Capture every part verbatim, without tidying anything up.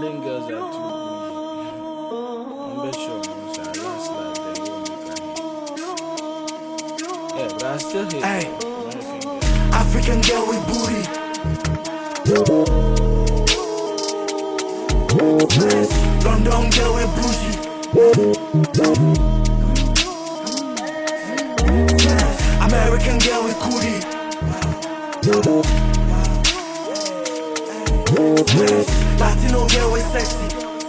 London girls are too bougie. I'm bet sure I'm sorry, last life they won't. Yeah, but I still hate hey. African girl with booty. London girl with bougie. American girl with cootie. Latino girl with sexy.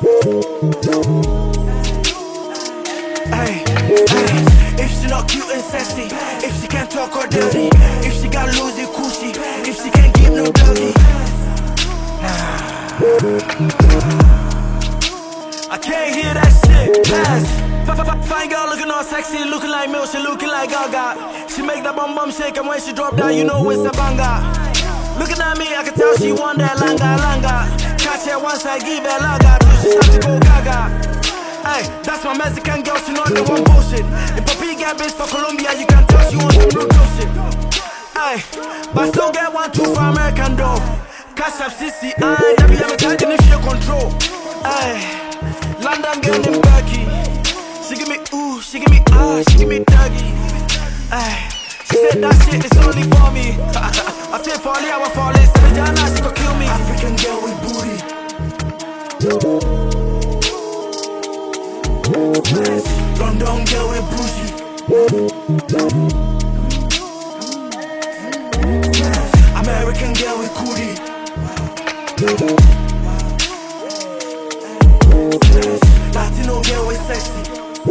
Hey, hey. If she not cute and sexy, if she can't talk or dirty, if she got loosey cushy, if she can't give no doggy, nah. I can't hear that shit. Pass. Fine girl looking all sexy, looking like milk, she looking like Gaga. She make that bum bum shake, and when she drop down, you know it's a banger. Looking at me, I can tell she want that langa langa. Catch her once I give her laga, till she start to go gaga. Hey, that's my Mexican girl, she know the one bullshit. If Papi get bitch for Colombia, you can tell she wants some real shit. Hey, but still get one two for American though. Cash up C C I, W M tighten if you control. Hey, London girl in Berkey. She give me ooh, she give me ah, she give me doggy. Ay, she said that shit is only for me. I say for me, I will fall in. Savajana, she gon' kill me. African girl with booty. London girl with bougie. American girl with cootie. Latino girl with sexy.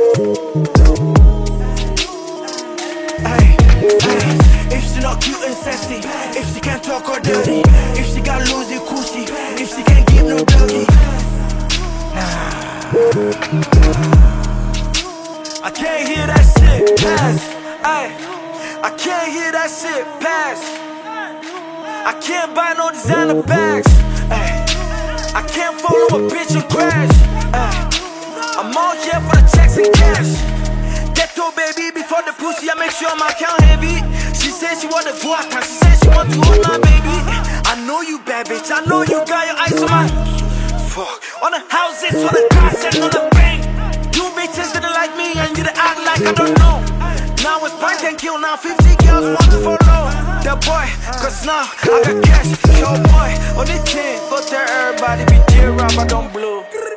Hey, hey. If she not cute and sexy, if she can't talk or dirty, if she got loosey cushy, if she can't give no doggy, nah. I can't hear that shit pass. Ay, I can't hear that shit pass. I can't buy no designer bags. Ay, I can't follow a bitch and crash. Ay, I'm all here for the checks and cash. Ghetto baby before the pussy, I make sure my account heavy. She said she want the vodka, she said she want to hold my baby. I know you bad bitch, I know you got your eyes on my fuck. On the houses, on the cars, and on the bank. You bitches didn't like me and you didn't act like I don't know. Now it's point and kill, now fifty girls want to follow the boy, cause now I got cash, show boy. On the team, go tell everybody be dear, I don't blow.